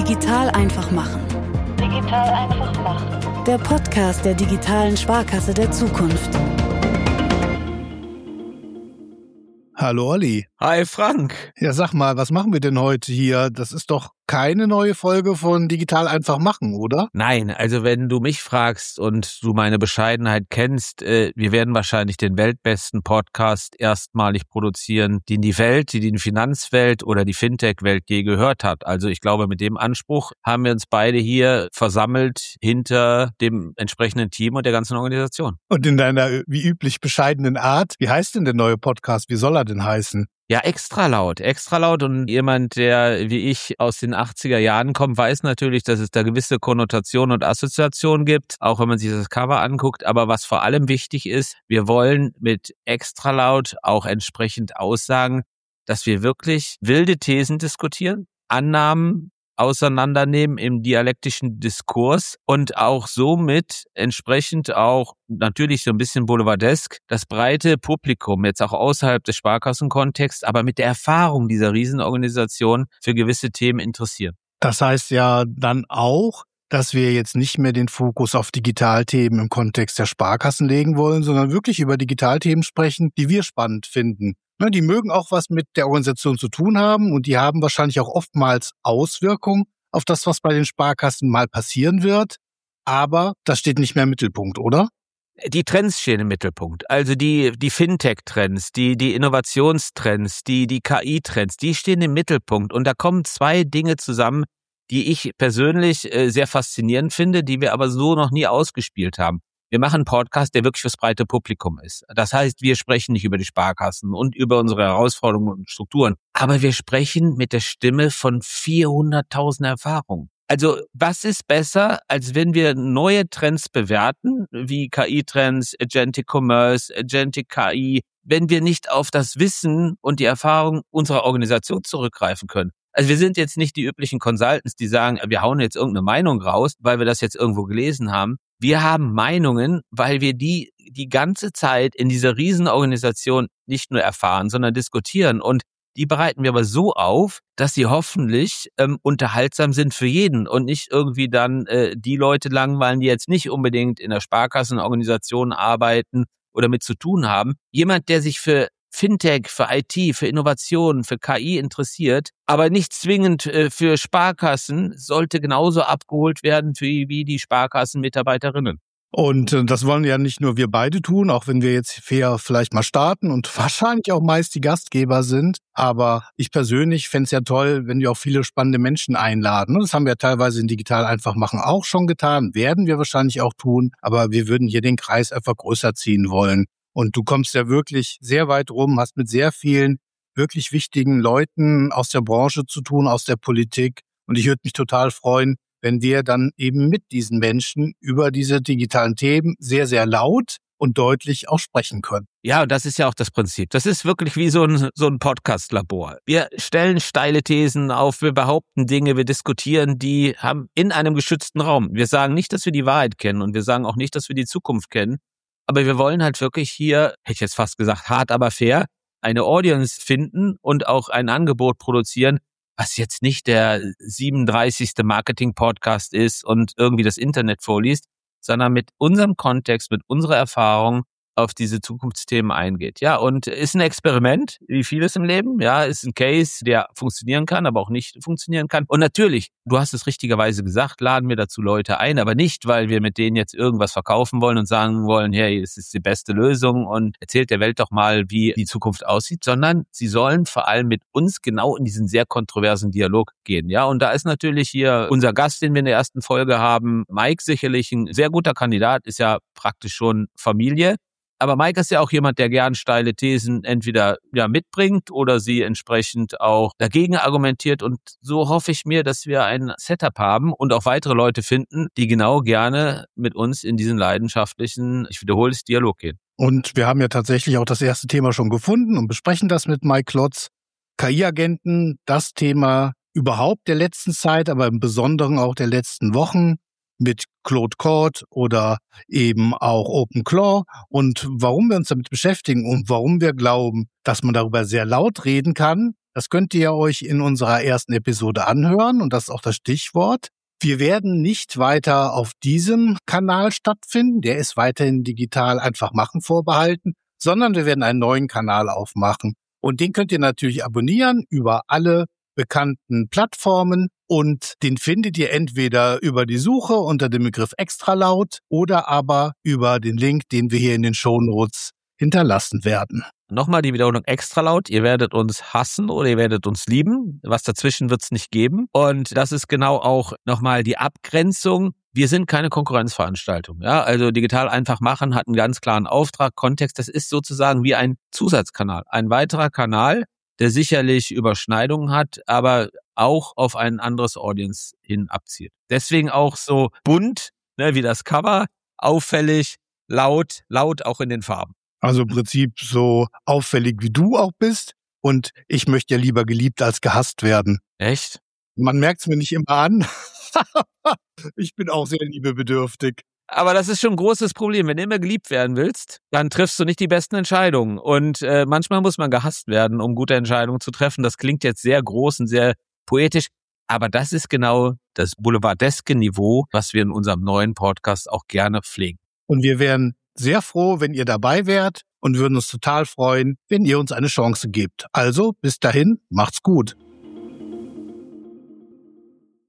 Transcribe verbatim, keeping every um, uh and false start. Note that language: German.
Digital einfach machen. Digital einfach machen. Der Podcast der digitalen Sparkasse der Zukunft. Hallo Olli. Hi Frank. Ja, sag mal, was machen wir denn heute hier? Das ist doch keine neue Folge von Digital einfach machen, oder? Nein, also wenn du mich fragst und du meine Bescheidenheit kennst, äh, wir werden wahrscheinlich den weltbesten Podcast erstmalig produzieren, den die Welt, die die Finanzwelt oder die Fintech-Welt je gehört hat. Also ich glaube, mit dem Anspruch haben wir uns beide hier versammelt hinter dem entsprechenden Team und der ganzen Organisation. Und in deiner wie üblich bescheidenen Art, wie heißt denn der neue Podcast? Wie soll er denn heißen? Ja, extra laut, extra laut und jemand, der wie ich aus den achtziger Jahren kommt, weiß natürlich, dass es da gewisse Konnotationen und Assoziationen gibt, auch wenn man sich das Cover anguckt. Aber was vor allem wichtig ist, wir wollen mit extra laut auch entsprechend aussagen, dass wir wirklich wilde Thesen diskutieren, Annahmen auseinandernehmen im dialektischen Diskurs und auch somit entsprechend auch natürlich so ein bisschen boulevardesk das breite Publikum, jetzt auch außerhalb des Sparkassenkontexts, aber mit der Erfahrung dieser Riesenorganisation für gewisse Themen interessieren. Das heißt ja dann auch, dass wir jetzt nicht mehr den Fokus auf Digitalthemen im Kontext der Sparkassen legen wollen, sondern wirklich über Digitalthemen sprechen, die wir spannend finden. Die mögen auch was mit der Organisation zu tun haben und die haben wahrscheinlich auch oftmals Auswirkungen auf das, was bei den Sparkassen mal passieren wird. Aber das steht nicht mehr im Mittelpunkt, oder? Die Trends stehen im Mittelpunkt. Also die, die Fintech-Trends, die, die Innovationstrends, die, die K I-Trends, die stehen im Mittelpunkt. Und da kommen zwei Dinge zusammen, die ich persönlich sehr faszinierend finde, die wir aber so noch nie ausgespielt haben. Wir machen einen Podcast, der wirklich fürs breite Publikum ist. Das heißt, wir sprechen nicht über die Sparkassen und über unsere Herausforderungen und Strukturen, aber wir sprechen mit der Stimme von vierhunderttausend Erfahrungen. Also was ist besser, als wenn wir neue Trends bewerten, wie K I-Trends, Agentic Commerce, Agentic K I, wenn wir nicht auf das Wissen und die Erfahrung unserer Organisation zurückgreifen können? Also wir sind jetzt nicht die üblichen Consultants, die sagen, wir hauen jetzt irgendeine Meinung raus, weil wir das jetzt irgendwo gelesen haben. Wir haben Meinungen, weil wir die die ganze Zeit in dieser Riesenorganisation nicht nur erfahren, sondern diskutieren. Und die bereiten wir aber so auf, dass sie hoffentlich ähm, unterhaltsam sind für jeden und nicht irgendwie dann äh, die Leute langweilen, die jetzt nicht unbedingt in der Sparkassenorganisation arbeiten oder mit zu tun haben. Jemand, der sich für Fintech, für I T, für Innovation, für K I interessiert, aber nicht zwingend äh, für Sparkassen, sollte genauso abgeholt werden wie, wie die Sparkassenmitarbeiterinnen. Und äh, das wollen ja nicht nur wir beide tun, auch wenn wir jetzt fair vielleicht mal starten und wahrscheinlich auch meist die Gastgeber sind. Aber ich persönlich fände es ja toll, wenn wir auch viele spannende Menschen einladen. Das haben wir teilweise in Digital einfach machen auch schon getan, werden wir wahrscheinlich auch tun. Aber wir würden hier den Kreis einfach größer ziehen wollen. Und du kommst ja wirklich sehr weit rum, hast mit sehr vielen wirklich wichtigen Leuten aus der Branche zu tun, aus der Politik. Und ich würde mich total freuen, wenn wir dann eben mit diesen Menschen über diese digitalen Themen sehr, sehr laut und deutlich auch sprechen können. Ja, das ist ja auch das Prinzip. Das ist wirklich wie so ein, so ein Podcast-Labor. Wir stellen steile Thesen auf, wir behaupten Dinge, wir diskutieren die, haben in einem geschützten Raum. Wir sagen nicht, dass wir die Wahrheit kennen und wir sagen auch nicht, dass wir die Zukunft kennen. Aber wir wollen halt wirklich hier, hätte ich jetzt fast gesagt, hart, aber fair, eine Audience finden und auch ein Angebot produzieren, was jetzt nicht der siebenunddreißigste Marketing-Podcast ist und irgendwie das Internet vorliest, sondern mit unserem Kontext, mit unserer Erfahrung auf diese Zukunftsthemen eingeht. Ja, und ist ein Experiment, wie vieles im Leben. Ja, ist ein Case, der funktionieren kann, aber auch nicht funktionieren kann. Und natürlich, du hast es richtigerweise gesagt, laden wir dazu Leute ein, aber nicht, weil wir mit denen jetzt irgendwas verkaufen wollen und sagen wollen, hey, es ist die beste Lösung und erzählt der Welt doch mal, wie die Zukunft aussieht, sondern sie sollen vor allem mit uns genau in diesen sehr kontroversen Dialog gehen. Ja, und da ist natürlich hier unser Gast, den wir in der ersten Folge haben, Mike, sicherlich ein sehr guter Kandidat, ist ja praktisch schon Familie. Aber Mike ist ja auch jemand, der gern steile Thesen entweder ja mitbringt oder sie entsprechend auch dagegen argumentiert. Und so hoffe ich mir, dass wir ein Setup haben und auch weitere Leute finden, die genau gerne mit uns in diesen leidenschaftlichen, ich wiederhole es, Dialog gehen. Und wir haben ja tatsächlich auch das erste Thema schon gefunden und besprechen das mit Mike Klotz. K I-Agenten, das Thema überhaupt der letzten Zeit, aber im Besonderen auch der letzten Wochen. Mit Claude Code oder eben auch OpenClaw und warum wir uns damit beschäftigen und warum wir glauben, dass man darüber sehr laut reden kann, Das könnt ihr euch in unserer ersten Episode anhören und das ist auch das Stichwort. Wir werden nicht weiter auf diesem Kanal stattfinden, der ist weiterhin digital einfach machen vorbehalten, sondern wir werden einen neuen Kanal aufmachen. Und den könnt ihr natürlich abonnieren über alle bekannten Plattformen und den findet ihr entweder über die Suche unter dem Begriff Extralaut oder aber über den Link, den wir hier in den Shownotes hinterlassen werden. Nochmal die Wiederholung extra laut. Ihr werdet uns hassen oder ihr werdet uns lieben. Was dazwischen wird es nicht geben. Und das ist genau auch nochmal die Abgrenzung. Wir sind keine Konkurrenzveranstaltung. Ja, also digital einfach machen hat einen ganz klaren Auftrag, Kontext. Das ist sozusagen wie ein Zusatzkanal. Ein weiterer Kanal, der sicherlich Überschneidungen hat, aber auch auf ein anderes Audience hin abzielt. Deswegen auch so bunt, ne, wie das Cover, auffällig, laut, laut auch in den Farben. Also im Prinzip so auffällig wie du auch bist. Und ich möchte ja lieber geliebt als gehasst werden. Echt? Man merkt es mir nicht immer an. Ich bin auch sehr liebebedürftig. Aber das ist schon ein großes Problem. Wenn du immer geliebt werden willst, dann triffst du nicht die besten Entscheidungen. Und äh, manchmal muss man gehasst werden, um gute Entscheidungen zu treffen. Das klingt jetzt sehr groß und sehr poetisch. Aber das ist genau das boulevardeske Niveau, was wir in unserem neuen Podcast auch gerne pflegen. Und wir wären sehr froh, wenn ihr dabei wärt und würden uns total freuen, wenn ihr uns eine Chance gebt. Also bis dahin, macht's gut.